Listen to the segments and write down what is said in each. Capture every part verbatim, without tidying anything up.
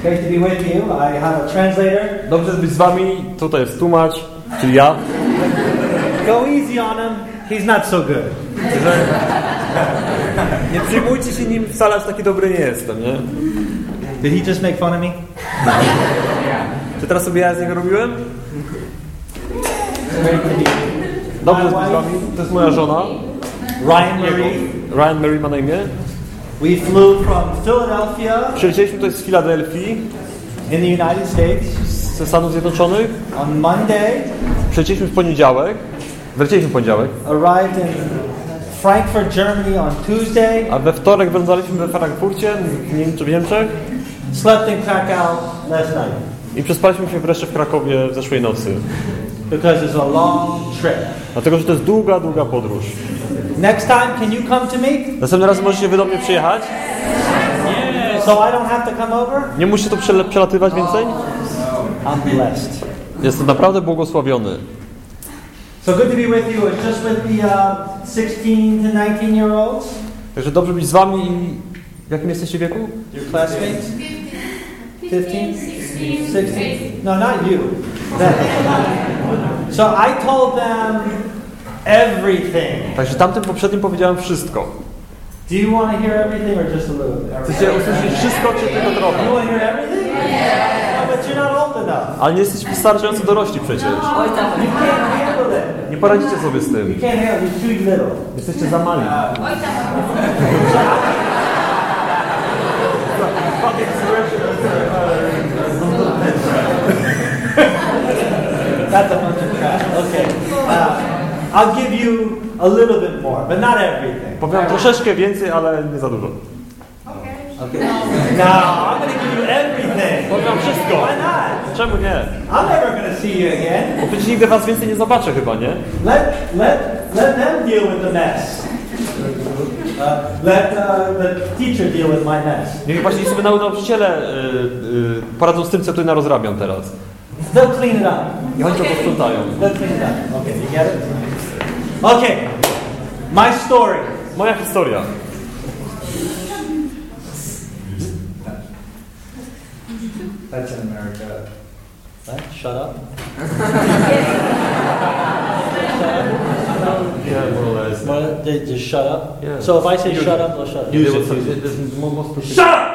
Great to be with you. I have a translator. Dobrze być z wami. Tutaj jest tłumacz, czyli ja. Go easy on him. He's not so good. Nie przyjmujcie się nim, wcale aż taki dobry nie jestem, nie? Did he just make fun of me? Czy teraz sobie ja z niego robiłem? Great to be. Dobrze być z wami. To jest moja żona. Ryan Marie. Ryan Mary ma na imię. We flew from Philadelphia. Przylecieliśmy tutaj z Filadelfii. In the United States. Ze Stanów Zjednoczonych. On Monday. Przylecieliśmy w poniedziałek. Wróciliśmy w poniedziałek. Arrived in Frankfurt, Germany on Tuesday. A we wtorek wylądowaliśmy we Frankfurcie, w Niemczech, w Niemczech. Slept in Krakow last night. I przespaliśmy się wreszcie w Krakowie w zeszłej nocy. Because it's a long trip. Dlatego, że to jest długa, długa podróż. Next time, can you come to me? Następnym razem możecie wy do mnie przyjechać. So I don't have to come over? Nie musicie tu przele- przelatywać więcej. I'm blessed. Jestem naprawdę błogosławiony. So good to be with you. It's just with the uh, sixteen to nineteen year olds. Także dobrze być z wami i w jakim jesteście wieku? Your classmates? fifteen? sixteen? No, not you. So I told them everything. Także tamtym poprzednim powiedziałem wszystko. Do you want to hear everything or just a little bit? Chcecie usłyszeć wszystko, czy tylko trochę? You want to hear everything? Yeah. No, but you're not old enough. Ale nie jesteście wystarczająco dorośli przecież. You can't handle it. Nie poradzicie sobie z tym. You can't handle it. You're too little. Jesteście za mali. That's a bunch of trash. Okay. Uh, I'll give you a little bit more, but not everything. Powiem troszeczkę więcej, ale nie za dużo. Okay. No, I'm going to give you everything. Powiem wszystko. Why not? Czemu nie? I'm never going to see you again. Bo przecież nigdy was więcej nie zobaczę chyba, nie? Let let let them deal with the mess. Uh, let uh, the teacher deal with my mess. Niech właśnie sobie nauczyciele y, y, poradzą z tym, co tutaj narozrabiam teraz. They'll clean it up. I oni to posprzątają. They'll clean it up. Okay, you get it? Okay. My story. Moja historia. That's in America. Right? Shut up. Yeah, more or less. What, they just shut up? Yeah. So if I say shut up, they'll shut up. Use it, use it. There's more, more specific. Shut up!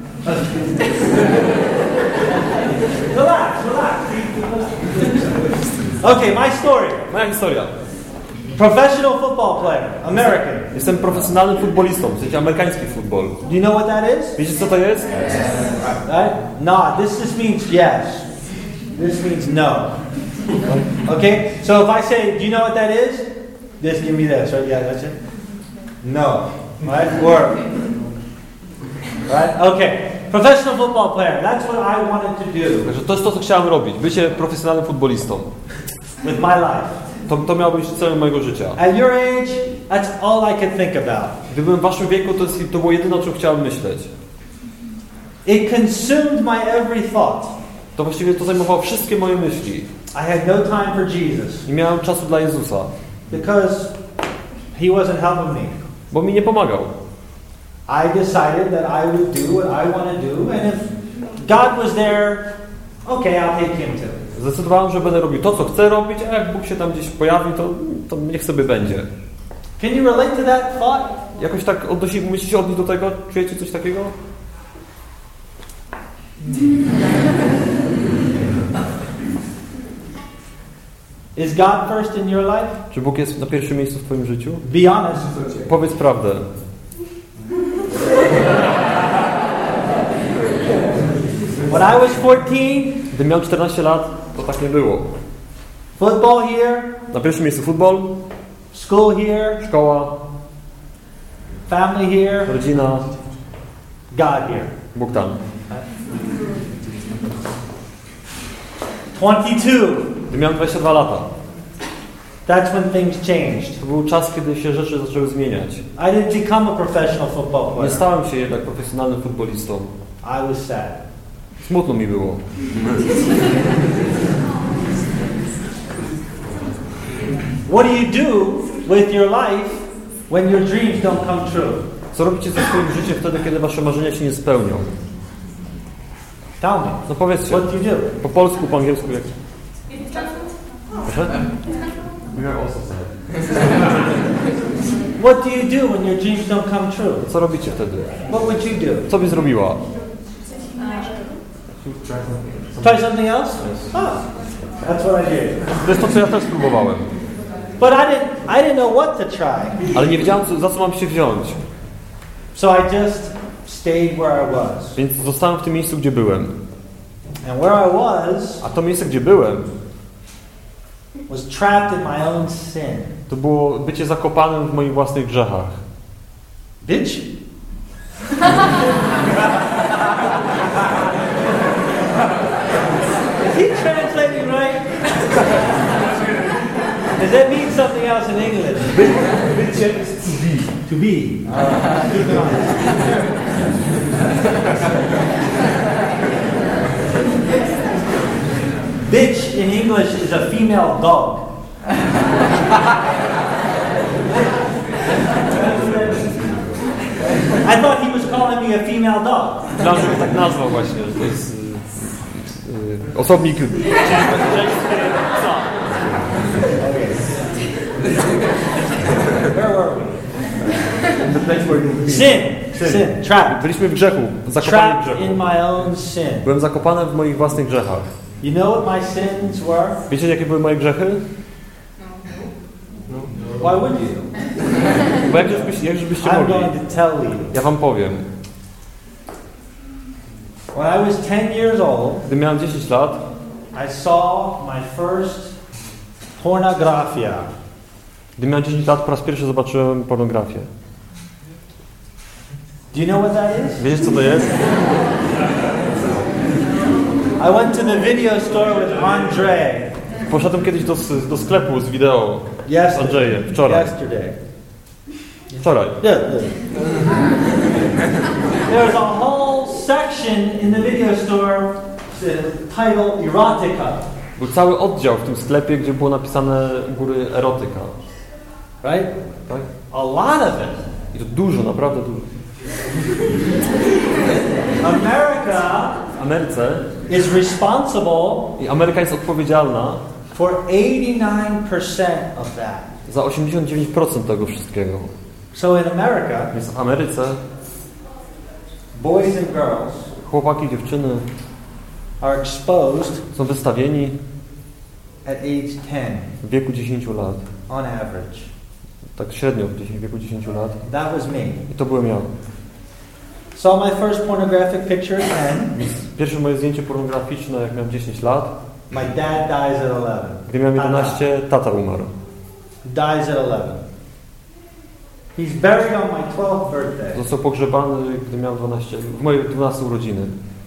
Relax, relax. Okay, my story. Moja historia. Professional football player, American. Jestem profesjonalnym futbolistą, w sensie amerykański futbol. Do you know what that is? Wiecie, co to jest? Right? No, this just means yes. This means no. Okay? So if I say, do you know what that is? Just give me this, right? Yeah, that's it. No. Right? Work. Right? Okay. Professional football player. That's what I wanted to do. Także to jest to, co chciałem robić. Bycie profesjonalnym futbolistą. With my life. To, to miało być celem mojego życia. At your age, that's all I could think about. Gdybym w waszym wieku, to, jest, to było jedyne, o czym chciałem myśleć. It consumed my every thought. To właściwie to zajmowało wszystkie moje myśli. I had no time for Jesus. Nie miałem czasu dla Jezusa. Because He wasn't helping me. Bo mi nie pomagał. I decided that I would do what I want to do, and if God was there, okay, I'll take Him too. Zdecydowałem, że będę robił to, co chcę robić, a jak Bóg się tam gdzieś pojawi, to, to niech sobie będzie. Can you relate to that thought? Jakoś tak odnosi, musicie odnieść do tego? Czujecie coś takiego? Is God first in your life? Czy Bóg jest na pierwszym miejscu w twoim życiu? Be honest. Powiedz prawdę. When I was fourteen, Gdy miałem czternaście lat, to tak nie było. football here, Na pierwszym miejscu futbol, school here, szkoła, family here, rodzina, God here. Bóg tam. twenty-two. Gdy miałem dwadzieścia dwa lata, That's when things changed. to był czas, kiedy się rzeczy zaczęły zmieniać. I didn't become a professional football Nie player. stałem się jednak profesjonalnym futbolistą. I was sad. Smutno mi było. What do you do with your life when your dreams don't come true? Co robicie ze swoim życiem wtedy, kiedy wasze marzenia się nie spełnią? Tell me. No powiedzcie. What do you do? Po polsku, po angielsku jak? Proszę? What do you do when your dreams don't come true? Co robicie wtedy? What would you do? Co byś zrobiła? Try something else? Oh, that's what I did. To jest to, co ja też spróbowałem. But I didn't, I didn't know what to try. Ale nie wiedziałem, co, za co mam się wziąć. So I just stayed where I was. Więc zostałem w tym miejscu, gdzie byłem. And where I was A to miejsce, gdzie byłem, was trapped in my own sin. to było bycie zakopanym w moich własnych grzechach. Bitch. Is he translating right? Does that mean something else in English? Bycie to be. To be. Uh, keep it on. Bitch in English is a female dog. I thought he was calling me a female dog. Myślałem, że tak nazwał właśnie, że to jest y, y, osobnik psa. Where were we? The place where you Sin. Sin. Trapped. Byliśmy w grzechu, zakopani w Trapped grzechu. in my own sin. Byłem zakopany w moich własnych grzechach. You know what my sins were? Wiecie, jakie były moje grzechy? Why would you? Bo jak już byście, jak już byście I'm mogli? going to tell you. Ja wam powiem. When I was ten years old, Gdy miałem dziesięć lat, I saw my first pornografia. gdy miałem dziesięć lat, po raz pierwszy zobaczyłem pornografię. Do you know what that is? Wiecie, co to jest? I went to the video store with Andre. Poszedłem kiedyś do, do sklepu z wideo z Yesterday. Andrzejem, wczoraj. Yesterday. Wczoraj. Yeah, yeah. There was a whole section in the video store titled Erotica. Był cały oddział w tym sklepie, gdzie było napisane u góry erotyka. Right? Tak? A lot of it. I to dużo, naprawdę dużo. America W Ameryce is responsible i Ameryka jest odpowiedzialna for eighty-nine percent of that. za osiemdziesiąt dziewięć procent tego wszystkiego. So in America, Więc w Ameryce boys and girls chłopaki i dziewczyny are exposed są wystawieni at age ten w wieku dziesięciu lat. on average. Tak średnio w wieku dziesięciu lat. That was me. I to byłem ja. Saw my first pornographic picture at ten. Pierwsze moje zdjęcie pornograficzne, jak miałem dziesięć lat. My dad dies at eleven. Gdy miałem jedenaście, tata umarł. Dies at eleven. He's buried on my twelfth birthday. Został pogrzebany, gdy miałem dwanaście, w moje dwunaste urodziny.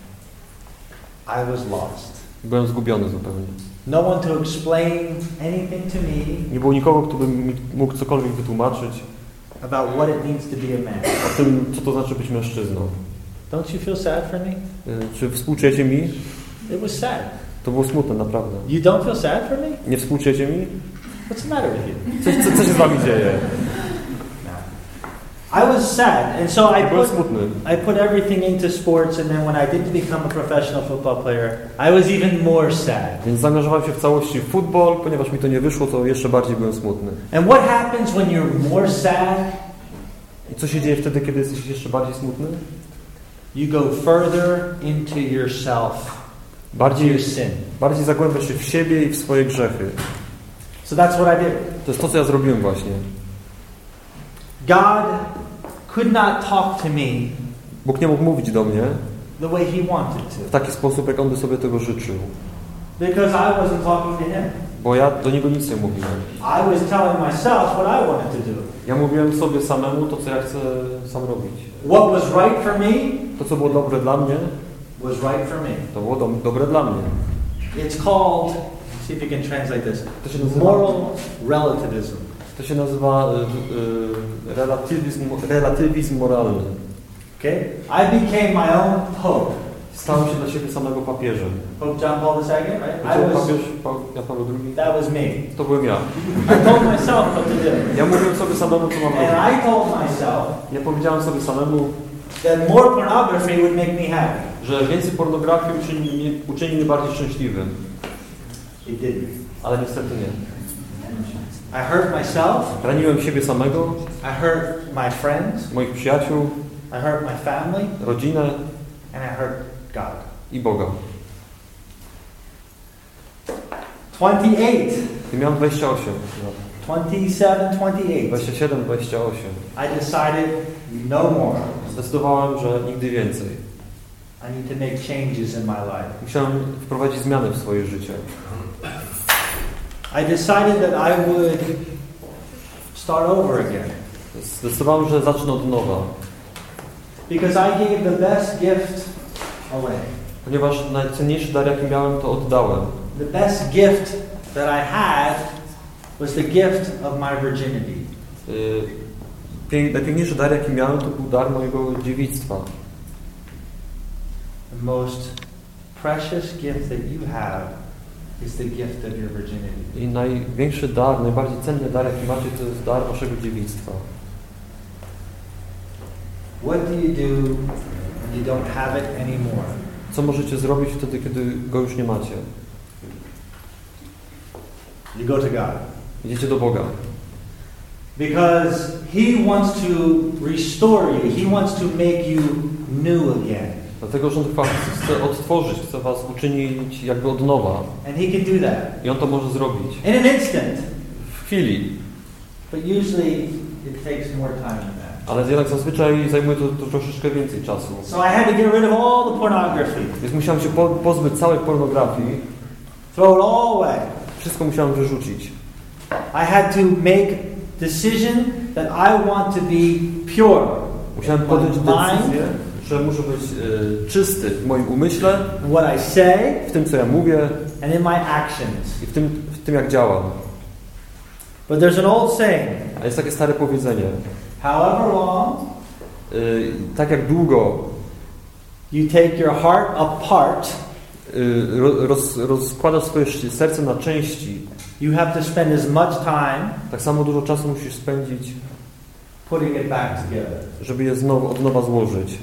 I was lost. Byłem zgubiony zupełnie. No one to explain anything to me Nie było nikogo, kto by mi mógł cokolwiek wytłumaczyć about what it means to be a man. o tym, co to znaczy być mężczyzną. Don't you feel sad for me? Y, Czy współczujecie mi? It was sad. To było smutne, naprawdę. You don't feel sad for me? Nie współczujecie mi? What's the matter with you? Co, co, co się z wami dzieje? I was sad, and so I Byłem put, smutny. I put everything into sports, and then when I didn't become a professional football player, I was even more sad. Więc zaangażowałem się w całości w futbol, ponieważ mi to nie wyszło, to jeszcze bardziej byłem smutny. And what happens when you're more sad? I co się dzieje wtedy, kiedy jesteś jeszcze bardziej smutny? You go further into yourself, into Bardziej, your sin. bardziej zagłębiasz się w siebie i w swoje grzechy. So that's what I did. To jest to, co ja zrobiłem właśnie. God could not talk to me Bóg nie mógł mówić do mnie the way He wanted w to, taki sposób, jak On by sobie tego życzył. because I wasn't talking to Him. Bo ja do Niego nic nie mówiłem. I was telling myself what I wanted to do. Ja mówiłem sobie samemu to, co ja chcę sam robić. What was right for me To, co było dobre dla mnie, was right for me. to było do, dobre dla mnie. It's called, see if you can translate this, To się nazywa, moral relativism. to się nazywa y, y, relatywizm, relatywizm moralny. Okay? I became my own pope. Stałem się dla siebie samego papieżem. Pope John Paul the Second, right? I Gdzie was, papież Pa- Jan Paweł drugi? that was me. To byłem ja. I told myself what to do. Ja mówiłem sobie samemu, co mam robić. And I told myself Ja powiedziałem sobie samemu, that more pornography would make me happy. Że więcej pornografii uczyni mnie, uczyni mnie bardziej szczęśliwym. It didn't. Ale niestety nie. I hurt myself. Raniłem siebie samego. I hurt my friends. Moich przyjaciół. I hurt my family. Rodzinę. And I hurt God. I Boga. twenty-eight. I miałem dwadzieścia osiem. twenty-seven, twenty-eight. dwadzieścia siedem, dwadzieścia osiem. I decided no more. Zdecydowałem, że nigdy więcej. I need to make changes in my life. Musiałem wprowadzić zmiany w swoje życie. I decided that I would start over again. Zdecydowałem, że zacznę od nowa. Because I gave the best gift away. Ponieważ najcenniejszy dar, jaki miałem, to oddałem. The best gift that I had was the gift of my virginity. Pię- najpiękniejszy dar, jaki miałem, to był dar mojego dziewictwa. The most precious gift that you have is the gift of your virginity. I największy dar, najbardziej cenny dar, jaki macie, to jest dar waszego dziewictwa. What do you do when you don't have it anymore? Co możecie zrobić wtedy, kiedy go już nie macie? You go to God. Idziecie do Boga. Because He wants to restore you. He wants to make you new again. Dlatego, że On chce odtworzyć, chce was uczynić jakby od nowa. And He can do that. I On to może zrobić. In an instant. W chwili. But usually it takes more time than that. Ale jednak zazwyczaj zajmuje to, to troszeczkę więcej czasu. So I had to get rid of all the pornography. Więc musiałem się po, pozbyć całej pornografii. Throw it all away. Wszystko musiałem wyrzucić. I had to make decision that I want to be pure. Musiałem podjąć decyzję, że muszę być e, czysty w moim umyśle, what I say, w tym, co ja mówię, and in my actions. i w tym, w tym jak działam. But there's an old saying. A jest takie stare powiedzenie. However long, e, tak jak długo you take your heart apart, e, roz, rozkładasz swoje serce na części, you have to spend as much time tak samo dużo czasu musisz spędzić, putting it back together. żeby je znowu, od nowa złożyć.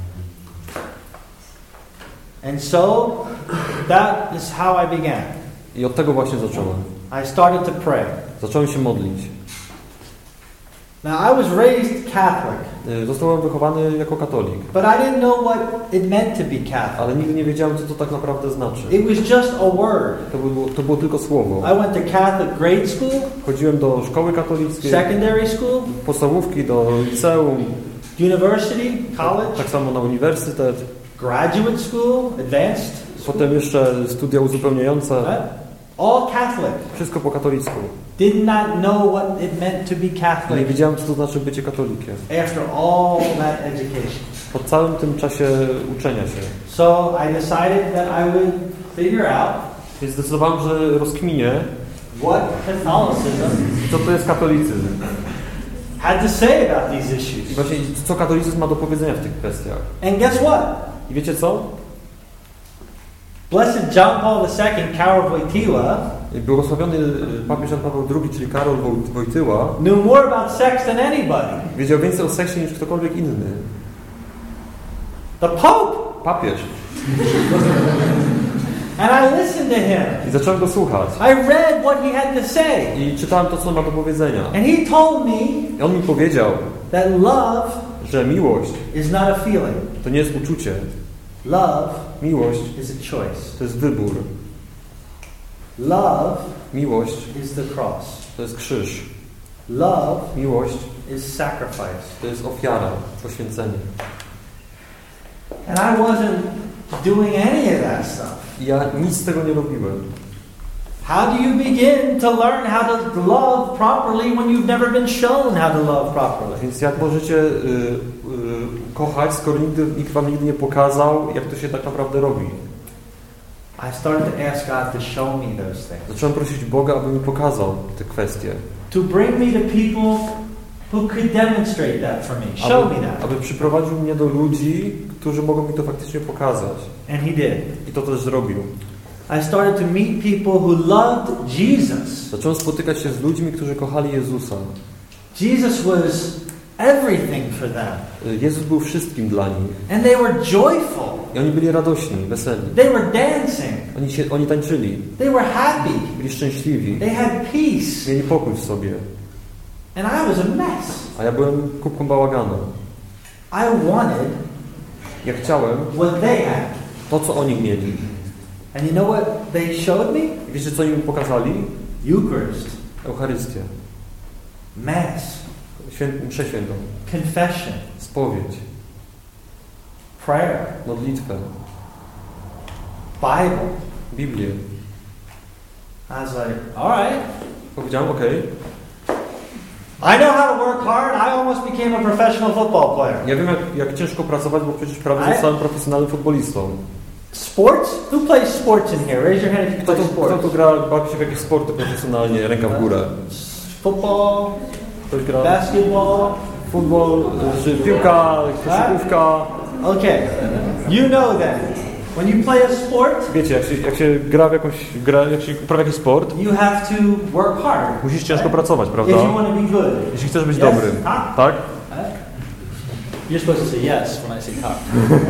And so that is how I began. I od tego właśnie zacząłem. I started to pray. Zacząłem się modlić. Now I was raised Catholic, Zostałem wychowany jako katolik, but I didn't know what it meant to be Catholic. ale nigdy nie wiedziałem, co to tak naprawdę znaczy. It was just a word. To było, to było tylko słowo. I went to Catholic grade school, Chodziłem do szkoły katolickiej, secondary school, podstawówki, do liceum, university, college, tak samo na uniwersytet, graduate school, advanced, potem jeszcze studia uzupełniające. right? All Catholic. Wszystko po katolicku. Did not know what it meant to be Nie Catholic wiedziałem, co to znaczy bycie katolikiem. after all that education. Po całym tym czasie uczenia się. So I decided that I would figure out Więc zdecydowałem, że rozkminię, what Catholicism co to jest katolicyzm. had to say about these I issues. właśnie, co katolicyzm ma do powiedzenia w tych kwestiach. And guess what? I wiecie co? Blessed John Paul the Second, Karol Wojtyła, Błogosławiony papież Jan Paweł drugi, czyli Karol Wojtyła, knew more about sex than anybody. wiedział więcej o seksie niż ktokolwiek inny. The Pope. Papież. And I listened to him. I zacząłem go słuchać. I read what he had to say. I czytałem to, co ma do powiedzenia. And he told me I on mi powiedział, that love że miłość is not a feeling. to nie jest uczucie. Love Miłość is a choice. to jest wybór. Love Miłość is the cross. to jest krzyż. Love Miłość is sacrifice. to jest ofiara, poświęcenie. And I wasn't doing any of that stuff. I ja nic z tego nie robiłem. How do you begin to learn how to love properly when you've never been shown how to love properly? Więc jak możecie y, y, kochać, skoro nigdy, nikt wam nigdy nie pokazał, jak to się tak naprawdę robi? I started to ask God to show me those things. Zacząłem prosić Boga, aby mi pokazał te kwestie. To bring me to people who could demonstrate that for me. Show Aby, me that. aby przyprowadził mnie do ludzi, którzy mogą mi to faktycznie pokazać. And he did. I to też zrobił. I started to meet people who loved Jesus. Zacząłem spotykać się z ludźmi, którzy kochali Jezusa. Jesus was everything for them. Jezus był wszystkim dla nich. And they were joyful. I oni byli radośni, weseli. They were dancing. Oni, się, oni tańczyli. They were happy. Byli szczęśliwi. They had peace. Mieli pokój w sobie. And I was a mess. A ja byłem kubką bałaganu. I wanted Ja chciałem what they had. to, co oni mieli. And you know what they showed me? I wiecie, co im pokazali? Eucharist. Eucharystię. Mass. Święt, mszę świętą. Confession. Spowiedź. Prayer. Modlitwę. Bible. Biblię. I was like, all right. Powiedziałem, okej. I know how to work hard. I almost became a professional football player. Ja wiem, jak, jak ciężko pracować, bo przecież prawie zostałem profesjonalnym futbolistą. Sports? Who plays sports in here? Raise your hand if you Kto play tu, sports. kto tu gra, bawi się w jakieś sporty profesjonalnie, ręka w górę? Football, Ktoś gra basketball. futbol, czy piłka, koszykówka. Okay. You know that when you play a sport, Wiecie, jak się, jak się gra w jakąś grę, jak się uprawia jakiś sport, you have to work hard. musisz ciężko pracować, prawda? If you want to be good. Jeśli chcesz być Yes? dobrym. Huh? Tak? You're supposed to say yes when I say top.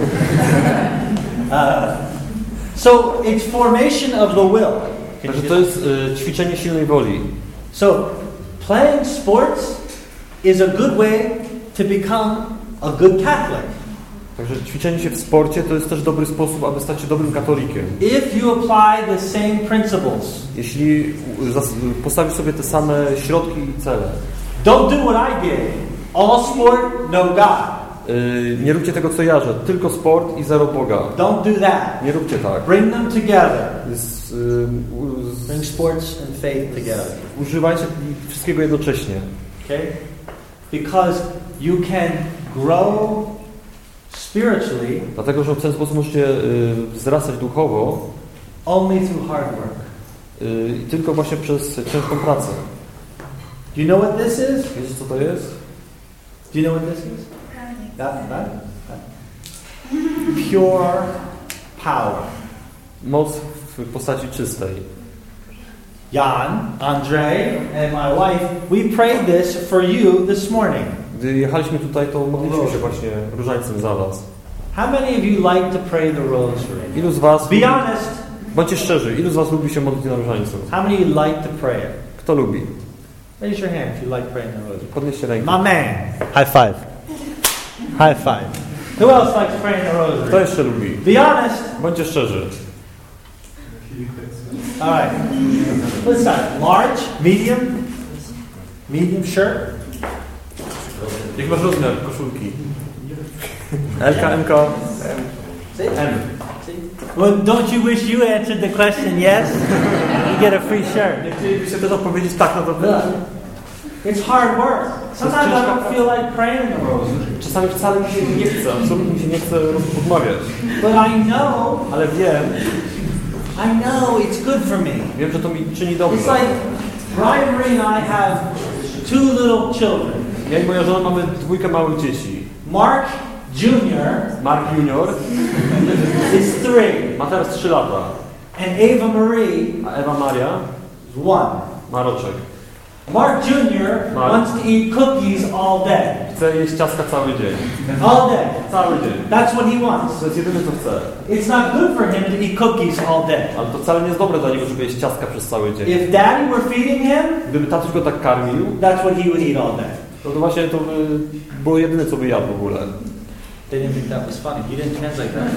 uh, so it's formation of the will. Także to jest y, ćwiczenie silnej woli. So playing sports is a good way to become a good Catholic. Także ćwiczenie się w sporcie to jest też dobry sposób, aby stać się dobrym katolikiem. If you apply the same principles. Jeśli postawisz sobie te same środki i cele. Don't do what I did. All sport, no God. Yy, nie róbcie tego, co ja, że tylko sport i zero Boga. Don't do that. Nie róbcie tak. Bring them together. Z, yy, z, Bring sports and faith together. Używajcie wszystkiego jednocześnie. Okay? Because you can grow spiritually. Dlatego, że w ten sposób możecie yy, wzrastać duchowo. Only through hard work. Yy, tylko właśnie przez ciężką pracę. Do you know what this is? Wiecie, co to jest? Do you know what this is? That, that, that. Pure power. Moc w postaci czystej. Jan, Andre, and my wife, we prayed this for you this morning. Gdy jechaliśmy tutaj, to modliliśmy się właśnie różańcem za was. How many of you like to pray the rosary? Ilu z was... Be honest. Bądźcie szczerzy, ilu z was lubi się modlić na różańcu? How many of you like to pray it? Kto lubi? Raise your hand if you like praying the rosary. Podnieście rękę. My man. High five. High five. Who else likes praying the Kto rosary? jeszcze lubi? Be honest. Bądźcie szczerzy. All right. What's that? Large? Medium? Medium shirt? Jak masz rozmiar koszulki? L K, M K, See? M. See? Well, don't you wish you answered the question yes? You get a free shirt. Nie chcielibyście też odpowiedzieć tak na to Look, pytanie? it's hard work. Sometimes I don't feel like praying the rosary. Czasami wcale mi się nie chce, absolutnie mi się nie chce odmawiać. But I know, Ale wiem, I know it's good for me. wiem, że to mi czyni dobrze. It's like Brian Marie and I have two little children. Ja i moja żona mamy dwójkę małych dzieci. Mark Junior Mark Junior is three, ma teraz trzy lata, and Ava Marie a Ewa Maria is one. ma roczek. Mark Junior Mark. wants to eat cookies all day. Chce jeść ciastka cały dzień. All day. Cały dzień. That's what he wants. To jest jedyne, co chce. It's not good for him to eat cookies all day. Ale to wcale nie jest dobre dla niego, żeby jeść ciastka przez cały dzień. If daddy were feeding him, Gdyby tatuś go tak karmił, that's what he would eat all day. to, to właśnie to by było jedyne, co by jadł w ogóle. They didn't think that was funny. You didn't translate that.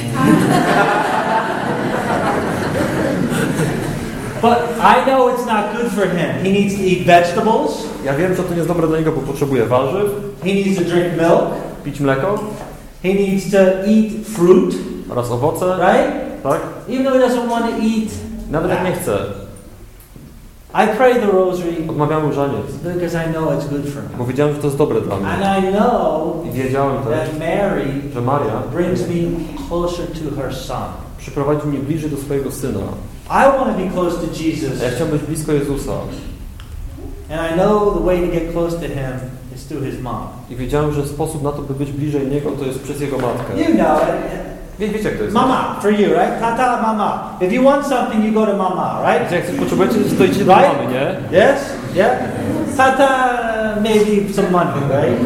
But I know it's not good for him. He needs to eat vegetables. Ja wiem, że to nie jest dobre dla niego, bo potrzebuje warzyw, He needs to drink milk. pić mleko He needs to eat fruit, oraz owoce, right? tak? Even though he doesn't want to eat. Nawet jak nie chce. I pray the rosary Odmawiam różaniec, because I know it's good for me. bo wiedziałem, że to jest dobre dla mnie. And I know I wiedziałem też, that Mary że Maria brings me closer to her son. przyprowadzi mnie bliżej do swojego syna. I want to be close to Jesus. A ja chciałem być blisko Jezusa. And I know the way to get close to him is through his mom. I wiedziałem, że sposób na to, by być bliżej Niego, to jest przez Jego matkę. You know it. Wie, wiecie jak to jest? Mama, for you, right? Tata, mama. If you want something, you go to mama, right? Jak coś potrzebujecie, to idziecie do Right? mamy, nie? Yes? Yeah? Tata, maybe some money, right?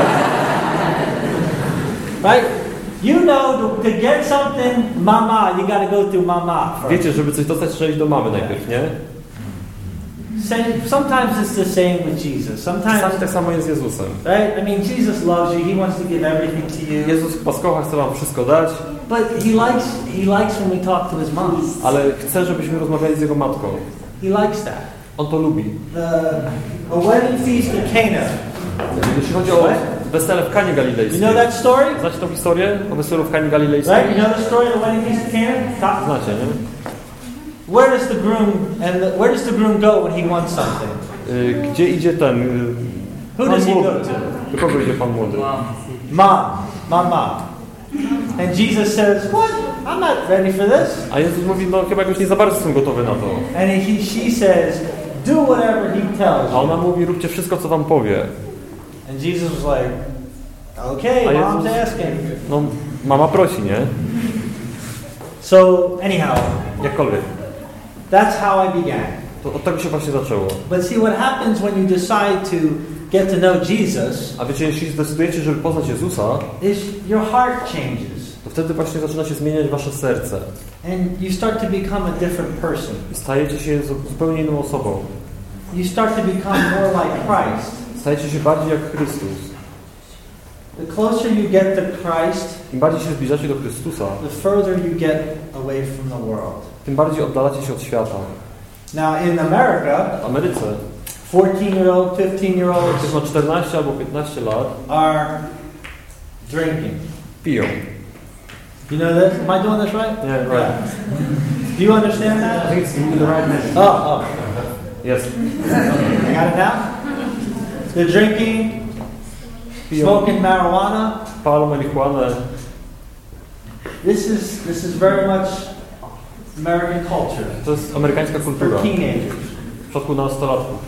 Right? You know, to, to get something, mama, you got to go through mama first. Wiecie, żeby coś dostać, trzeba iść do mamy najpierw, nie? Same, sometimes it's the same with Jesus. Sometimes, Czasami tak samo jest z Jezusem. right? I mean, Jesus loves you. He wants to give everything to you. Jezus was kocha, chce wam wszystko dać, But he likes he likes when we talk to his mom. ale chce, żebyśmy rozmawiali z jego matką. He likes that. On to lubi. The, the wedding feast in Cana. Jeśli chodzi o wesele w Kanie You Galilejskiej. know that story? Znacie tą historię o weselu w Kanie Galilejskiej? Right? You know the story of the wedding feast in Cana? Talk- Znacie, nie? Where does the groom and the, where does the groom go when he wants something? Y, Gdzie idzie ten... y, Who pan does he młody? go to? Do kogo idzie pan młody? Mom, mom, mom. And Jesus says, "What? I'm not ready for this." A Jezus mówi, no chyba jakoś nie za bardzo są gotowy na to. And he, she says, "Do whatever he tells A you." ona mówi, róbcie wszystko, co wam powie. And Jesus was like, "Okay, A mom's Jezus- asking." No, mama prosi, nie? So anyhow, Jakkolwiek. that's how I began. To od tego się właśnie zaczęło. But see, what happens when you decide to get to know Jesus A wiecie, jeśli zdecydujecie, żeby poznać Jezusa, is your heart changes. to wtedy właśnie zaczyna się zmieniać wasze serce. And you start to become a different person. I stajecie się zu- zupełnie inną osobą. You start to become more like Christ. Stajecie się bardziej jak Chrystus. The closer you get to Christ, Im bardziej się zbliżacie do Chrystusa, the further you get away from the world. tym bardziej oddalacie się od świata. Now in America, W Ameryce fourteen-year-old, fifteen-year-olds ktoś ma czternaście albo piętnaście lat, are drinking. piją. You know this? Am I doing this right? Yeah, right. Do you understand that? I think it's in the right minute. Oh, oh. Yes. I got it now? They're drinking, Piją, smoking marijuana. palą marihuanę. This is this is very much American culture To jest amerykańska for kultura. teenagers. W przypadku nastolatków.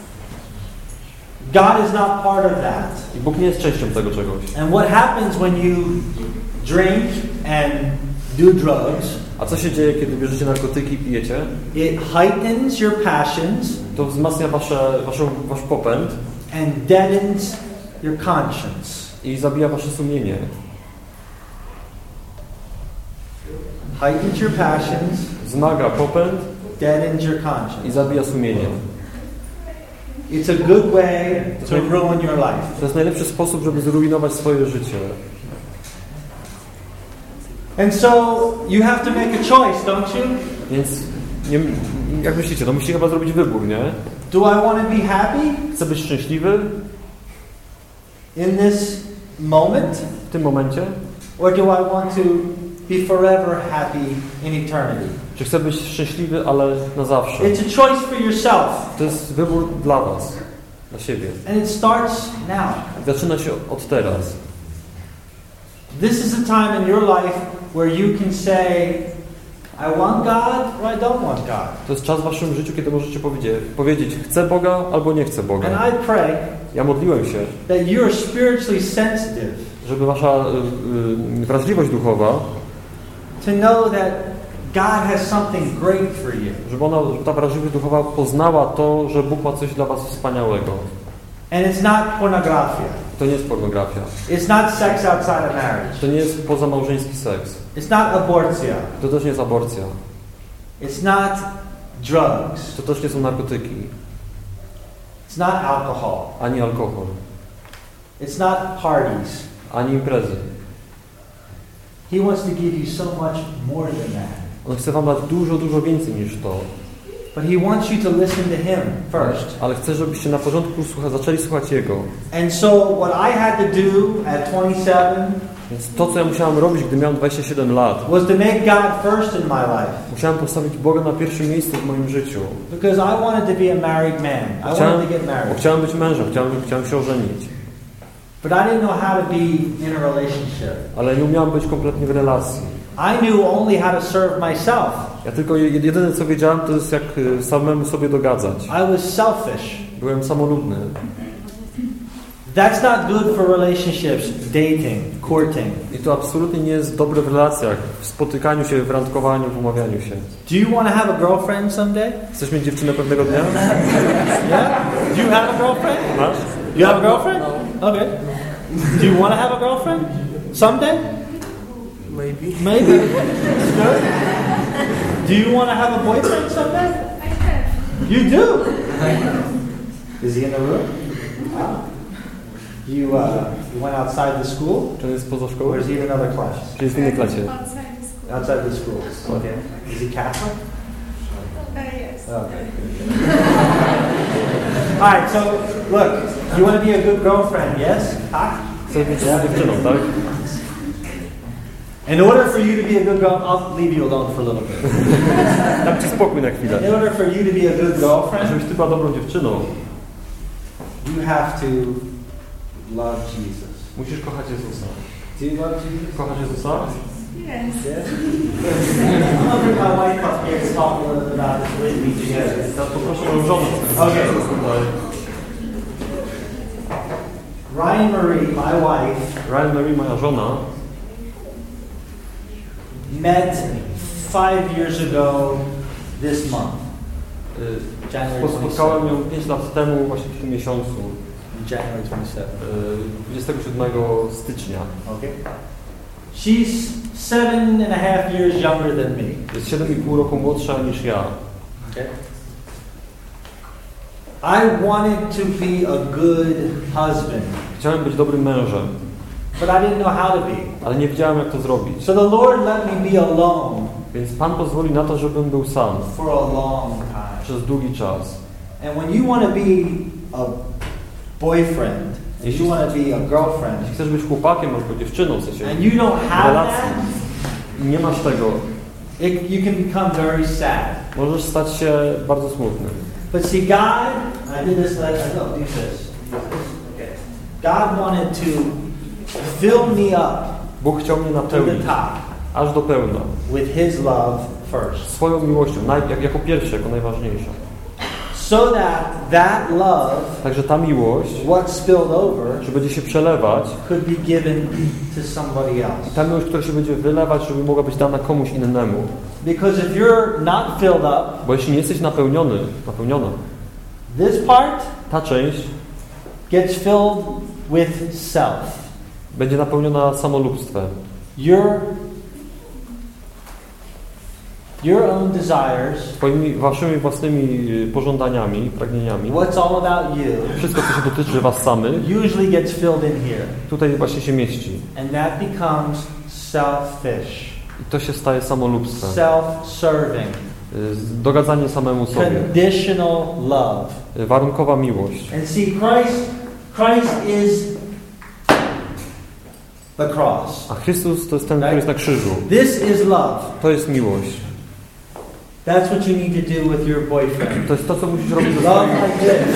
God is not part of that. I Bóg nie jest częścią tego czegoś. And what happens when you drink and do drugs? A co się dzieje, kiedy bierzecie narkotyki i pijecie? It heightens your passions To wzmacnia wasze, waszą, wasz popęd and deadens your conscience. i zabija wasze sumienie. Heightens your passions, Wzmaga popęd deadens your conscience. i zabija sumienie. It's a good way to ruin your life. To jest najlepszy sposób, żeby zrujnować swoje życie. And so you have to make a choice, don't you? Więc nie, jak myślicie, no musicie chyba zrobić wybór, nie? Do I want to be happy Chcę być szczęśliwy in this moment? w tym momencie? Or do I want to be forever happy in eternity? Czy chcę być szczęśliwy, ale na zawsze? It's a choice for yourself. To jest wybór dla was, dla siebie. And it starts now. I zaczyna się od teraz. This is a time in your life where you can say, I want God or I don't want God. To jest czas w waszym życiu, kiedy możecie powiedzieć, powiedzieć chcę Boga albo nie chcę Boga. And I pray Ja modliłem się, that you're spiritually sensitive żeby wasza y, y, wrażliwość duchowa, to know that God has something great for you. żeby ona, żeby ta wrażliwość duchowa poznała to, że Bóg ma coś dla was wspaniałego. And it's not pornography. To nie jest pornografia. It's not sex outside of marriage. To nie jest pozamałżeński seks. It's not abortia. To też nie jest aborcja. It's not drugs. To też nie są narkotyki. It's not alcohol. Ani alkohol. It's not parties. Ani imprezy. He wants to give you so much more than that. On chce wam dać dużo, dużo więcej niż to. But he wants you to listen to him first. Ale chce, żebyście na początku słucha, zaczęli słuchać Jego. And so what I had to do at twenty-seven Więc to, co ja musiałem robić, gdy miałem dwadzieścia siedem lat, was to make God first in my life. musiałem postawić Boga na pierwszym miejscu w moim życiu. Because I wanted to be a married man. I Chciałem, wanted to get bo married. chciałem być mężem, chciałem, chciałem się ożenić. But I didn't know how to be in a relationship. Ale nie umiałem być kompletnie w relacji. I knew only how to serve myself. Ja tylko je- jedyne, co wiedziałem, to jest jak y, samemu sobie dogadzać. I was selfish. Byłem samolubny. That's not good for relationships, dating, courting. I to absolutnie nie jest dobre w relacjach, w spotykaniu się, w randkowaniu, w umawianiu się. Do you want to have a girlfriend someday? Chcesz mieć dziewczynę pewnego dnia? Yeah? Do you have a girlfriend? Masz? You have a girlfriend? Okay. Do you want to have a girlfriend someday? Maybe. Maybe. That's good. Do you want to have a boyfriend someday? I have. You do. Is he in the room? Wow. You uh, you went outside the school, Czy on jest poza szkołą? or is he in another class? Czy jest w innej klasie? Outside the school. Outside the school. Okay. Is he Catholic? Uh, yes. Okay. All right. So look, you want to be a good girlfriend, yes? Tak? Chcesz być dziewczyną, tak? In order for you to be a good girl, I'll leave you alone for a little bit. Dam ci spokój na chwilę. In order for you to be a good girlfriend, Żebyś ty była dobrą dziewczyną, you have to love Jesus. musisz kochać Jezusa. Do you love Jesus? Kochasz Jezusa? Yes. Yes. I'm gonna bring my wife up here to talk a little bit about this with me together. Ja poproszę moją żonę. Okay. Ryan Marie, my wife, Ryan Mary, moja żona, met five years ago this month, y, January spotkałem ją pięć lat temu, właśnie w tym miesiącu, January twenty-seventh. y, dwudziestego siódmego stycznia. Okay. She's seven and a half years younger than me. Jest siedem i pół roku młodsza niż ja. Okay. I wanted to be a good husband, Chciałem być dobrym mężem, but I didn't know how to be. ale nie wiedziałem, jak to zrobić. So the Lord let me be alone Więc Pan pozwoli na to, żebym był sam for a long time. przez długi czas. And when you want to be a boyfriend, if you want to be a girlfriend, Jeśli chcesz być chłopakiem albo dziewczyną, w sensie and you don't have relacji, that, i nie masz tego, it, you can become very sad. możesz stać się bardzo smutnym. But see, God, I did this, like, I know, do this. Okay. God wanted to fill me up Bóg chciał mnie to the napełnić top aż do pełna with His love first, swoją miłością, naj, jak, jako pierwsze, jako najważniejsza. so that that love, Także ta miłość, what spilled over, że będzie się przelewać, could be given to somebody else. ta miłość, która się będzie wylewać, żeby mogła być dana komuś innemu. Because if you're not filled up, Bo jeśli nie jesteś napełniony, napełniona, this part ta część gets filled with self. będzie napełniona samolubstwem. Your your own desires, Twoimi, waszymi własnymi pożądaniami, pragnieniami. what's all about you, Wszystko, co się dotyczy was samych, usually gets filled in here. tutaj właśnie się mieści. And that becomes selfish, I to się staje samolubstwem. self-serving, Y, Dogadzanie samemu sobie. conditional love. Y, Warunkowa miłość. And see, Christ, Christ is the cross. A Chrystus to jest ten, który jest na krzyżu. This is love. To jest miłość. That's what you need to do with your boyfriend. To jest to, co musisz robić ze Love swoim... like this.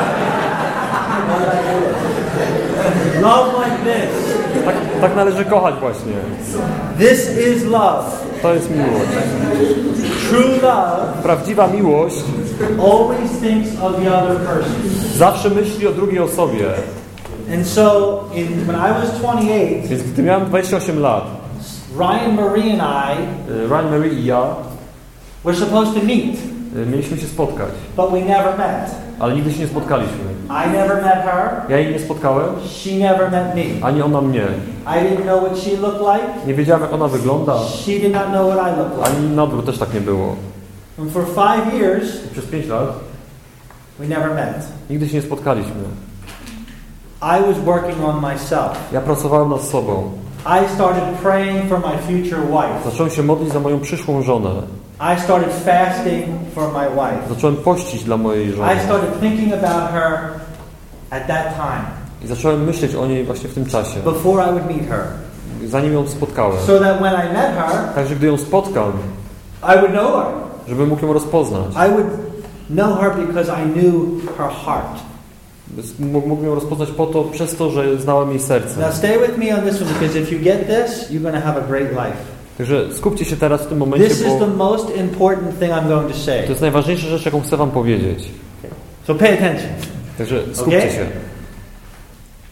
Love like this. Tak, tak należy kochać właśnie. This is love. To jest miłość. True love Prawdziwa miłość always thinks of the other person. zawsze myśli o drugiej osobie. And so, in, when I was twenty-eight, Więc gdy miałem dwadzieścia osiem lat, Ryan Marie and I y, Ryan, Mary i ja were supposed to meet, y, mieliśmy się spotkać, but we never met. ale nigdy się nie spotkaliśmy. I never met her. Ja jej nie spotkałem, She never met me. ani ona mnie. I didn't know what she looked like. Nie wiedziałem, jak ona wygląda, She did not know what I looked like. ani na odwrót też tak nie było. And for five years, I przez pięć lat we never met. nigdy się nie spotkaliśmy. I was working on myself. Ja pracowałem nad sobą. I started praying for my future wife. Zacząłem się modlić za moją przyszłą żonę. I started fasting for my wife. Zacząłem pościć dla mojej żony. I started thinking about her at that time, I zacząłem myśleć o niej właśnie w tym czasie, before I would meet her. zanim ją spotkałem. So that when I met her, Także gdy ją spotkam, I would know her. żeby mógł ją rozpoznać. I would know her because I knew her heart. Mógł mógł ją rozpoznać po to, przez to, że znałem jej serce. Now stay with me on this one, because if you get this, you're going to have a great life. Także skupcie się teraz w tym momencie, This is the bo most important thing I'm going to to say. jest najważniejsza rzecz, jaką chcę wam powiedzieć. So pay attention. Także skupcie Okay. się.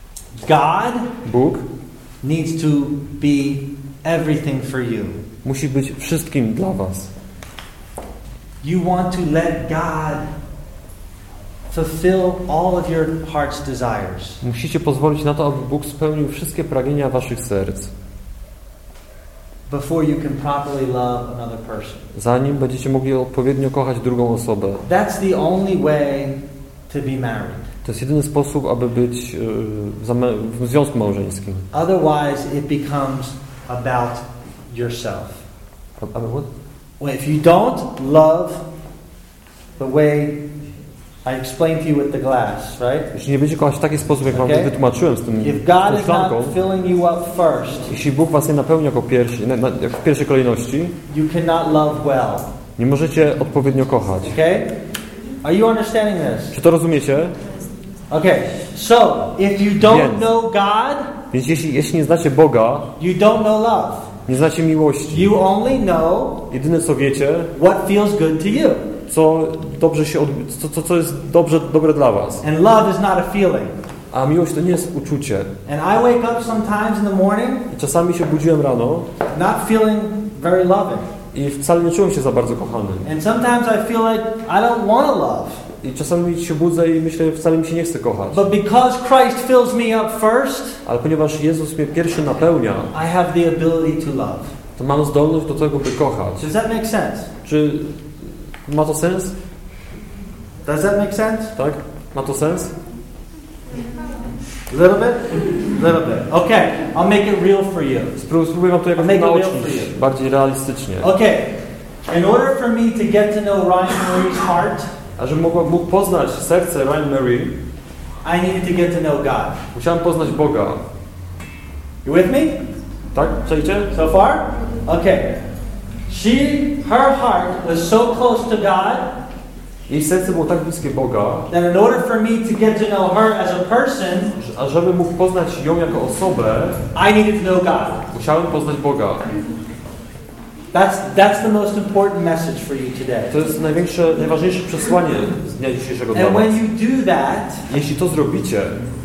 God Bóg needs to be everything for you. musi być wszystkim dla was. You want to let God fulfill all of your heart's desires. Musicie pozwolić na to, aby Bóg spełnił wszystkie pragnienia waszych serc, Before you can properly love another person. zanim będziecie mogli odpowiednio kochać drugą osobę. That's the only way to be married. To jest jedyny sposób, aby być yy, w związku małżeńskim. Otherwise, it becomes about yourself. Aby what? Well, if you don't love the way I explained to you with the glass, right? Jeśli nie będziecie kochać w taki sposób, jak wam Okay. to wytłumaczyłem z tym If God tą is szklanką, not filling you up first, jeśli Bóg was nie napełni jako pierwszy, na, na, jak w pierwszej kolejności, you cannot love well. nie możecie odpowiednio kochać. Okay? Are you understanding this? Czy to rozumiecie? Okay. So, if you don't Więc. know God, Więc jeśli, jeśli nie znacie Boga, you don't know love. nie znacie miłości, You only know jedyne co wiecie, what feels good to you. co dobrze się odby- co, co, co jest dobrze, dobre dla was. And love is not a feeling. A miłość to nie jest uczucie. And I wake up sometimes in the morning I czasami się budziłem rano not feeling very loving. i wcale nie czułem się za bardzo kochanym. And sometimes I feel like I don't want to love. I czasami się budzę i myślę, że wcale mi się nie chce kochać. But because Christ fills me up first, Ale ponieważ Jezus mnie pierwszy napełnia, I have the ability to love. to mam zdolność do tego, by kochać. Does that make sense? Czy ma to sens? Does that make sense? Tak? Ma to sens? A little bit? A little bit. Okay, I'll make it real for you. Spró- Spróbuję wam to jakoś Make it real naocznić, for you. bardziej realistycznie. Okay, in order for me to get to know Ryan Marie's heart, A żebym mógł, mógł poznać serce Ryan Mary, I needed to get to know God. musiałem poznać Boga. You with me? Tak? Czajcie? So far? Okay. She, her heart was so close to God Jej serce było tak bliskie Boga, that in order for me to get to know her as a person, że- a żeby mógł poznać ją jako osobę, I needed to know God. musiałem poznać Boga. That's, that's the most important message for you today. To jest największe, najważniejsze przesłanie z dnia dzisiejszego dla And was. when you do that, Jeśli to zrobicie,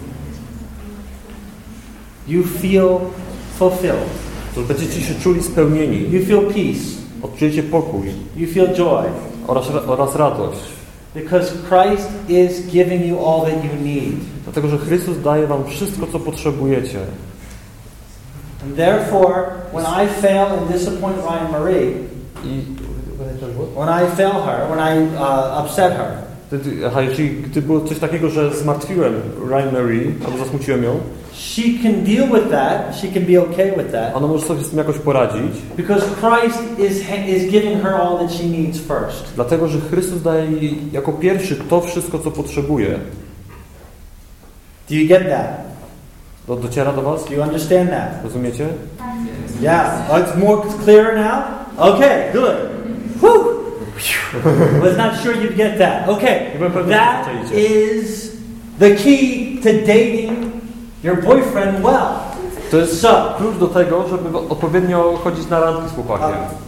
you feel fulfilled. to będziecie się czuli spełnieni. You feel peace. Odczujecie pokój You feel joy. oraz, oraz radość. Because Christ is giving you all that you need. Dlatego, że Chrystus daje wam wszystko, co potrzebujecie. And therefore, when I fail and disappoint Ryan Marie, I when I fail her, when I uh, upset her, Wtedy, aha, jeżeli gdy było coś takiego, że zmartwiłem Ryan Mary, albo zasmuciłem ją, she can deal with that. She can be okay with that. ona może sobie z tym jakoś poradzić, Because Christ is, is giving her all that she needs first. dlatego, że Chrystus daje jej jako pierwszy to wszystko, co potrzebuje. Do you get that? Do, dociera do was? Do you understand that? Rozumiecie? Yeah. Oh, it's more clearer now? Okay, good. Whew. Was not sure you'd get that. Okay. That is the key to dating your boyfriend well. To jest So, klucz do tego, żeby odpowiednio chodzić na randki z chłopakiem.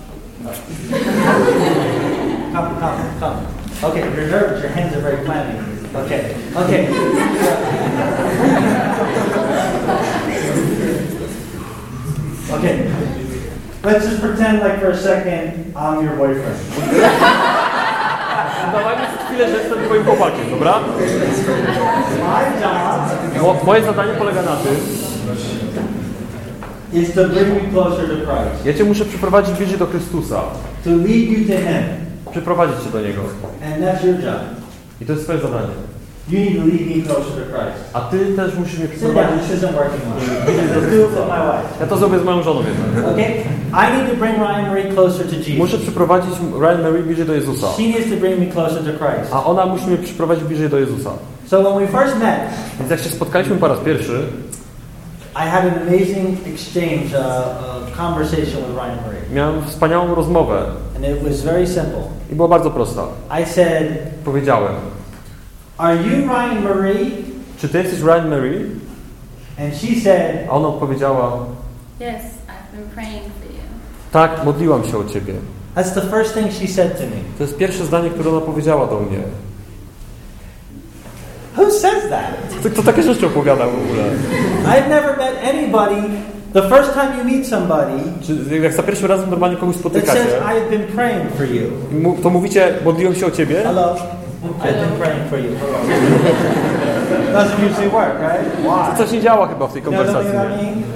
come, come, come. Okay, you're nervous. Your hands are very clammy. Okay, okay. Okay. Let's just pretend like for a second I'm your boyfriend. Dawajmy chwilę, że jestem twoim chłopakiem, dobra? My job Mo, moje zadanie polega na tym, is to bring you closer to Christ, ja cię muszę przyprowadzić bliżej do Chrystusa. to lead you to Him, Przyprowadzić cię do Niego. and that's your job. I to jest twoje zadanie. You need to lead me closer to Christ. A ty też musisz mnie Sit down. przyprowadzić. This isn't working well. Let's do it with my wife. Ja to zrobię z moją żoną jednak. Okay? I need to bring Ryan Marie closer to Jesus. Muszę przyprowadzić Ryan Mary bliżej do Jezusa. She needs to bring me closer to Christ. A ona musi mnie przyprowadzić bliżej do Jezusa. So when we first met, Więc jak się spotkaliśmy po raz pierwszy, I had an amazing exchange, uh, uh, conversation with Ryan Marie. miałem wspaniałą rozmowę And it was very simple. i była bardzo prosta. I said, Powiedziałem, are you Ryan Marie? czy ty jesteś Ryan Mary? And she said, A ona odpowiedziała, Yes, I've been praying for you. tak, modliłam się o ciebie. that's the first thing she said to me. To jest pierwsze zdanie, które ona powiedziała do mnie. Who says that? Kto, kto takie rzeczy opowiada w ogóle? I've never met anybody, the first time you meet somebody, Czy jak za pierwszym razem normalnie kogoś that spotykacie, says, I have been praying for you. mu- to mówicie, modliłem się o ciebie? Hello? I've been praying for you. Doesn't usually work, right? Why? Coś nie działa chyba w tej You know konwersacji. what I Nie? mean?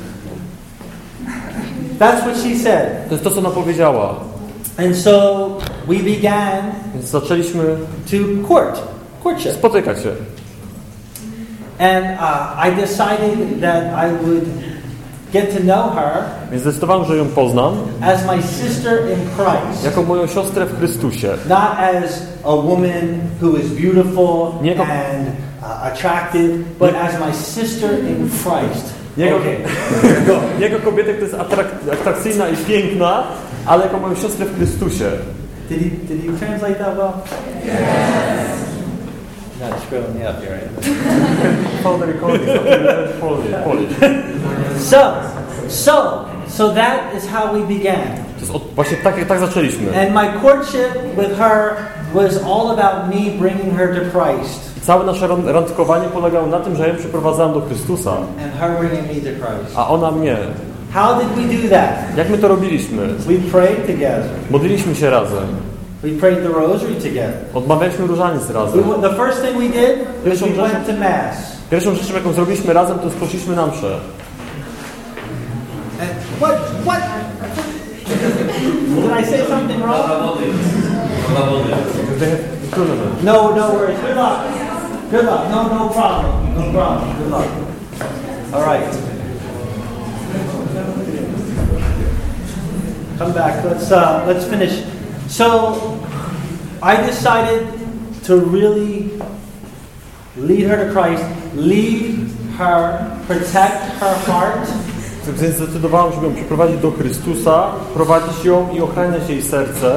That's what she said. To jest to, co ona powiedziała. And so we began Więc zaczęliśmy to court, courtship. spotykać się. And uh, I decided that I would get to know her Więc zdecydowałem, że ją poznam as my sister in Christ. jako moją siostrę w Chrystusie. Not as a woman who is beautiful Nie jako- and uh, attractive, but as my sister in Christ. Nie jako, Okay. jego kobietę, która jest atrak- atrakcyjna i piękna, ale jako moją siostrę w Chrystusie. Did he, did he translate that well? Yes. Not screwing me up here, right? Follow the recording, Polish. Polish. So, so, so that is how we began. To jest od, właśnie tak, tak zaczęliśmy. And my courtship with her was all about me bringing her to Christ. Całe nasze ran- randkowanie polegało na tym, że ja ją przyprowadzałem do Chrystusa, And her bringing me to Christ. a ona mnie. How did we do that? Jak my to robiliśmy? We prayed together. Modliliśmy się razem. We prayed the rosary together. Odmawialiśmy różaniec We, razem. w- the first thing we did was we went to Mass. Pierwszą rzeczą, jaką zrobiliśmy razem, to poszliśmy na mszę. And what? What? Did I say something wrong? No, no worries. Good luck. Good luck. No, no problem. No problem. Good luck. All right. Come back. Let's uh, let's finish. So, I decided to really lead her to Christ, lead her, protect her heart. Więc zdecydowałem, żeby ją przyprowadzić do Chrystusa, prowadzić ją i ochraniać jej serce.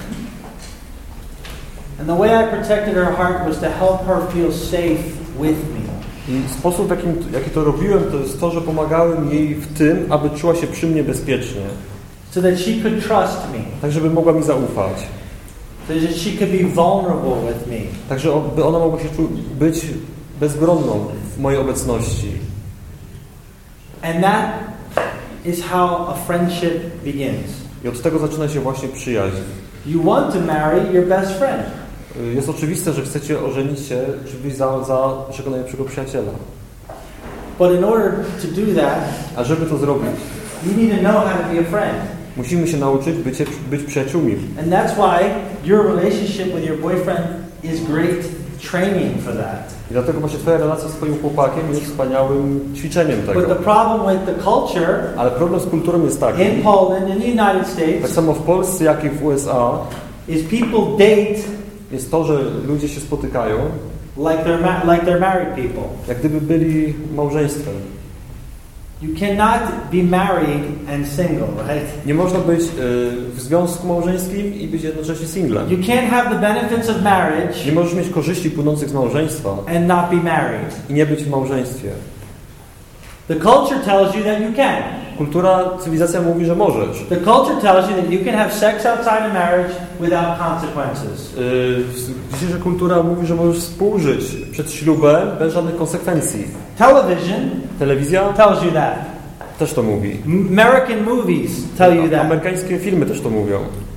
And the way I protected her heart was to help her feel safe with me. I sposób, w jakim, jaki to robiłem, to jest to, że pomagałem jej w tym, aby czuła się przy mnie bezpiecznie. So that she could trust me. Tak, żeby mogła mi zaufać. So that she could be vulnerable with me. Tak, żeby ona mogła się czu- być bezbronną w mojej obecności. And that is how a friendship begins. I od tego zaczyna się właśnie przyjaźń. You want to marry your best friend. Jest oczywiste, że chcecie ożenić się, czy wyjść za, za waszego najlepszego przyjaciela. But in order to do that, A żeby to zrobić, you need to know how to be a friend. musimy się nauczyć bycie, być przyjaciółmi. And that's why your relationship with your boyfriend is great training for that. I dlatego właśnie twoja relacja z twoim chłopakiem jest wspaniałym ćwiczeniem But tego. the problem with the culture Ale problem z kulturą jest taki, in Poland, in the United tak States, samo w Polsce, jak i w U S A, is people date jest to, że ludzie się spotykają, like they're ma- like they're married people. jak gdyby byli małżeństwem. You cannot be married and single, right? Nie można być y, w związku małżeńskim i być jednocześnie singlem. You can't have the benefits of marriage Nie możesz mieć korzyści płynących z małżeństwa and not be married. i nie być w małżeństwie. The culture tells you that you can. Kultura, cywilizacja mówi, że możesz. The culture tells you that you can have sex outside of marriage without consequences. Yy, dzisiejsza kultura mówi, że możesz współżyć przed ślubem bez żadnych konsekwencji. Television Telewizja tells you that. też to mówi. American movies tell you that. Amerykańskie filmy też to mówią.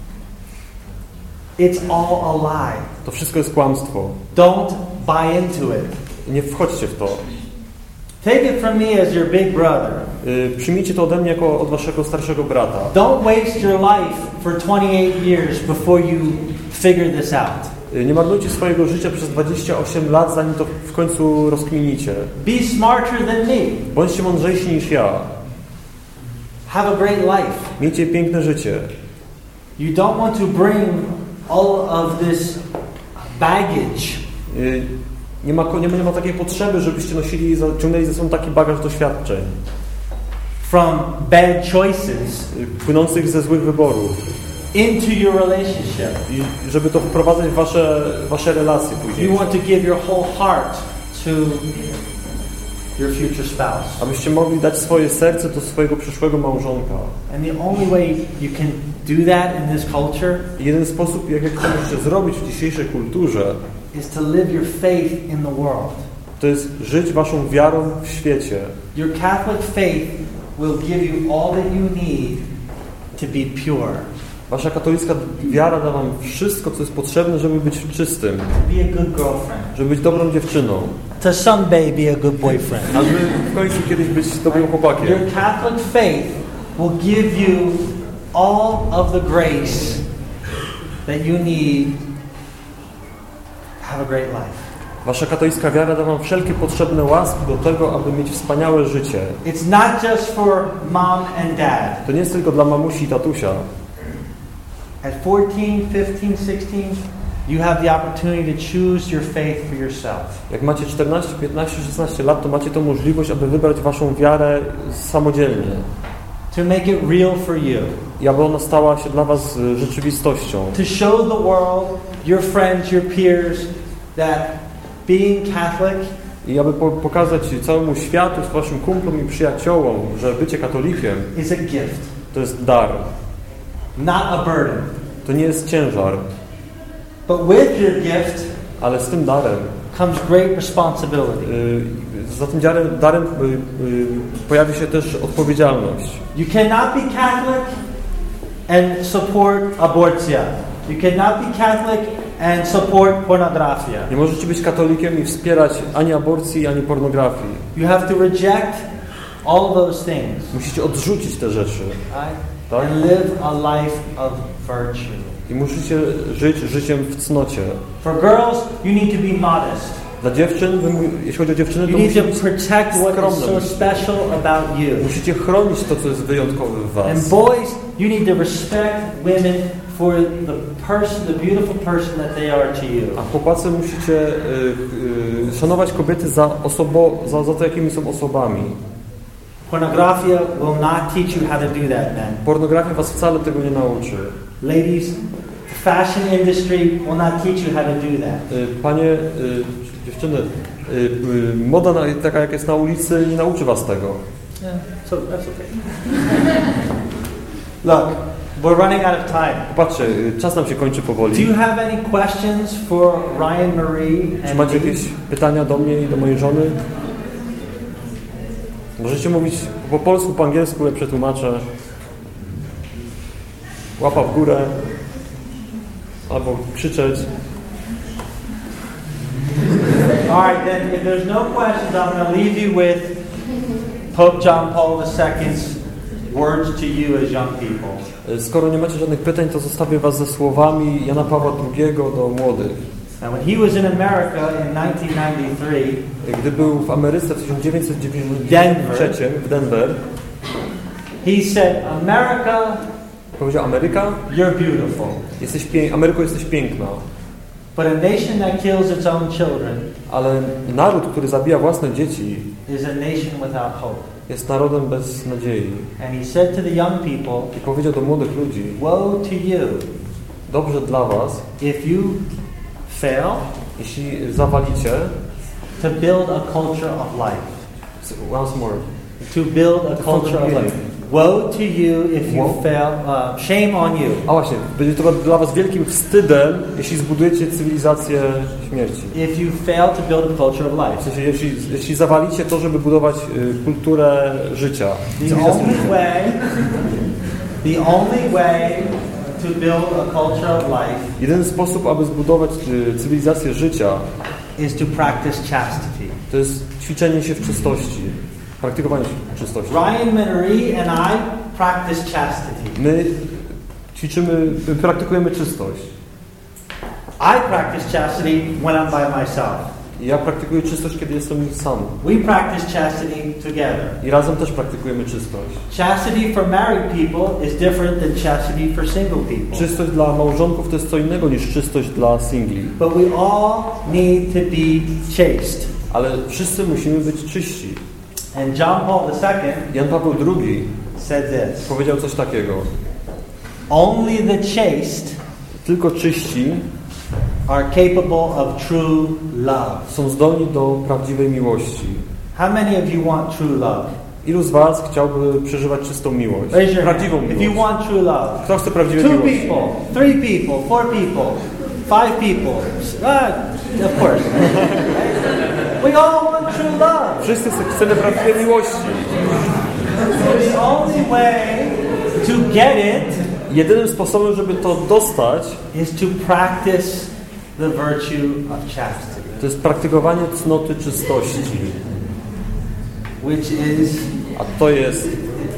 It's all a lie. To wszystko jest kłamstwo. Don't buy into it. Nie wchodźcie w to. Take it from me as your big brother. Yy, przyjmijcie to ode mnie jako od waszego starszego brata. Don't waste your life for twenty-eight years before you figure this out. Yy, nie marnujcie swojego życia przez dwadzieścia osiem lat, zanim to w końcu rozkminicie. Be smarter than me. Bądźcie mądrzejsi niż ja. Have a great life. Miejcie piękne życie. You don't want to bring all of this baggage. Yy, nie, ma, nie, ma, nie ma takiej potrzeby, żebyście nosili, ciągnęli ze sobą taki bagaż doświadczeń. From bad choices Yy, płynących ze złych wyborów. into your relationship. I żeby to wprowadzać w wasze, wasze relacje później. You want to give your whole heart to your future spouse. Abyście mogli dać swoje serce do swojego przyszłego małżonka. And the only way you can do that in this culture I jeden sposób, jak, jak to możecie zrobić w dzisiejszej kulturze, is to live your faith in the world. to To jest żyć waszą wiarą w świecie. Your Catholic faith will give you all that you need to be pure. Wasza katolicka wiara da wam wszystko, co jest potrzebne, żeby być czystym. Be a good girlfriend. Żeby być dobrą dziewczyną. To someday be a good boyfriend. A żeby w końcu kiedyś być dobrym chłopakiem. Your Catholic faith will give you all of the grace that you need to have a great life. Wasza katolicka wiara da wam wszelkie potrzebne łaski do tego, aby mieć wspaniałe życie. It's not just for mom and dad. To nie jest tylko dla mamusi i tatusia. At fourteen, fifteen, sixteen, you have the opportunity to choose your faith for yourself. Jak macie czternaście, piętnaście, szesnaście lat, to macie tą możliwość, aby wybrać waszą wiarę samodzielnie. To make it real for you. I aby ona stała się dla was rzeczywistością. To show the world, your friends, your peers, that being Catholic I aby po- pokazać całemu światu, waszym kumplom i przyjaciołom, że bycie katolikiem is a gift, to jest dar. not a burden. To nie jest ciężar. But with your gift Ale z tym darem, comes great responsibility. y, za tym darem, darem y, y, pojawi się też odpowiedzialność. You cannot be Catholic and support abortia. You cannot be Catholic and support pornography. Nie możecie być katolikiem i wspierać ani aborcji, ani pornografii. You have to reject all those things, Musicie odrzucić te rzeczy. right? Tak? And live a life of virtue. I musicie żyć życiem w cnocie. For girls, you need to be modest. Dla dziewczyn, wy, jeśli chodzi o dziewczyny, to You need musicie to być protect what is so skromne. special about you. Musicie chronić to, co jest wyjątkowe w was. And boys, you need to respect women for the person, the beautiful person that they are to you. A chłopacy musicie y, y, szanować kobiety za, osobo, za, za to, jakimi są osobami. Pornography will not teach you how to do that, men. Pornografia was wcale tego nie nauczy. Ladies, the fashion industry will not teach you how to do that. Y, Panie, y, dziewczyny, y, y, moda na, taka jak jest na ulicy nie nauczy was tego. Yeah, so that's okay. Look, we're running out of time. Popatrzcie, y, czas nam się kończy Do powoli. you have any questions for Ryan, Marie, Czy and macie me? jakieś pytania do mnie i do mojej żony? Możecie mówić po polsku, po angielsku, ja przetłumaczę. Łapa w górę. Albo krzyczeć. All right, then, if there's no questions, I'm going to leave you with Pope John Paul the Second's words to you as young people. Skoro nie macie żadnych pytań, to zostawię was ze słowami Jana Pawła drugiego do młodych. Now, when he was in America in nineteen ninety-three, Gdy był w Ameryce w tysiąc dziewięćset dziewięćdziesiątym trzecim w Denver, he said, America, powiedział: Ameryka, you're beautiful. jesteś pię- Ameryko, jesteś piękna, But a nation that kills its own children ale naród, który zabija własne dzieci, is a nation without hope. jest narodem bez nadziei. And he said to the young people, I powiedział do młodych ludzi: woe to you dobrze dla was, if you fail jeśli zawalicie. to build a culture of life. Once more. To build a culture of life. Woe to you if you Woe? fail. Uh, shame on you. A właśnie, będzie to dla was wielkim wstydem, jeśli zbudujecie cywilizację śmierci. If you fail to build a culture of W life. sensie, jeśli, jeśli zawalicie to, żeby budować y, kulturę życia. The only way, the only way to build a culture of life Jedyny sposób, aby zbudować y, cywilizację życia, is to practice chastity. to jest ćwiczenie się w czystości, praktykowanie czystości. Ryan, Marie, and I practice chastity. My ćwiczymy, my praktykujemy czystość. I practice chastity when I'm by myself. Ja praktykuję czystość, kiedy jestem sam. We practice chastity together. I razem też praktykujemy czystość. Chastity for married people is different than chastity for single people. Czystość dla małżonków to jest co innego niż czystość dla singli. But we all need to be chaste. Ale wszyscy musimy być czyści. And John Paul the Second Jan Paweł drugi said this: powiedział coś takiego. only the chaste Tylko czyści are capable of true love. są zdolni do prawdziwej miłości. How many of you want true love? Ilu z was chciałby przeżywać czystą miłość? Raise your Prawdziwą hand. If you miłość. want true love. Kto chce prawdziwej Two miłości? people, three people, four people, five people. Ah, of course. We all want true love. Wszyscy chcemy prawdziwej miłości. The only way to get it Jedynym sposobem, żeby to dostać, is to practice the virtue of chastity, to jest praktykowanie cnoty czystości. which is A to jest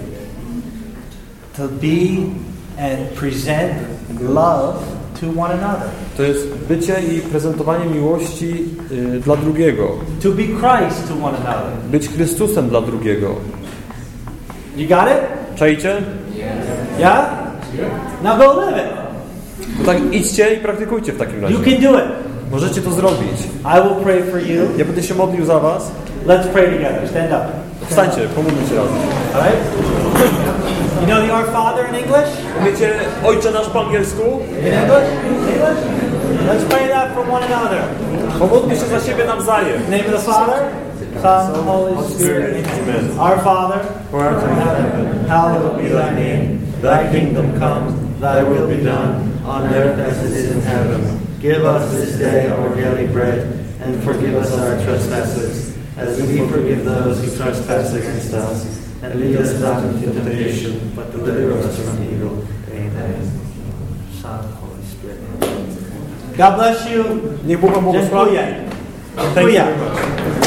to be and present love to one another. To jest bycie i prezentowanie miłości y, dla drugiego. To be Christ to one another. Być Chrystusem dla drugiego. You got it? Czajcie? Yeah? Now go live it. No tak, idźcie i praktykujcie w takim razie. You can do it. Możecie to zrobić. I will pray for you. Ja będę się modlił za was. Let's pray together. Stand up. Wstańcie, pomódlmy się razem. All right? You know the Our Father in English? Wiecie, Ojcze nasz po angielsku? In English? English? Let's pray that for one another. Pomódlmy się za siebie nawzajem. In the name of the Father, Son, and Holy Spirit. Amen. Our Father, who art in heaven, hallowed be thy name. Thy kingdom come, thy will be done, on earth as it is in heaven. Give us this day our daily bread, and forgive us our trespasses, as we forgive those who trespass against us. And lead us not into temptation, but deliver us from evil. Amen. Son, Holy Spirit. God bless you. Niech Bóg wam błogosławi. Dziękuję. Thank you Dziękuję. very much.